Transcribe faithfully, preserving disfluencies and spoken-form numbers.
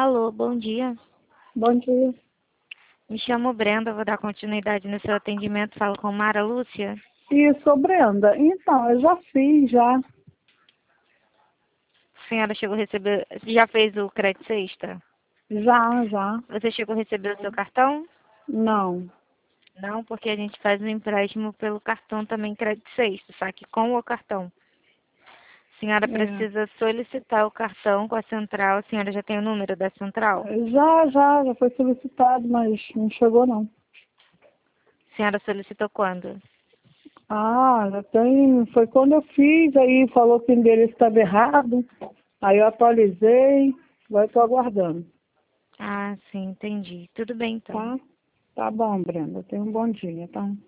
Alô, bom dia. Bom dia. Me chamo Brenda, vou dar continuidade no seu atendimento. Falo com Mara Lúcia. Isso, Brenda. Então, eu já fiz, já. A senhora chegou a receber... Já fez o crédito sexta? Já, já. Você chegou a receber o seu cartão? Não. Não, porque a gente faz um empréstimo pelo cartão também crédito sexta, só que com o cartão. A senhora É. precisa solicitar o cartão com a central. A senhora já tem o número da central? Já, já, já foi solicitado, mas não chegou, não. A senhora solicitou quando? Ah, já tem. Foi quando eu fiz, aí falou que o endereço estava errado. Aí eu atualizei, agora estou aguardando. Ah, sim, entendi. Tudo bem então. Tá? Tá bom, Brenda. Tenha um bom dia, tá?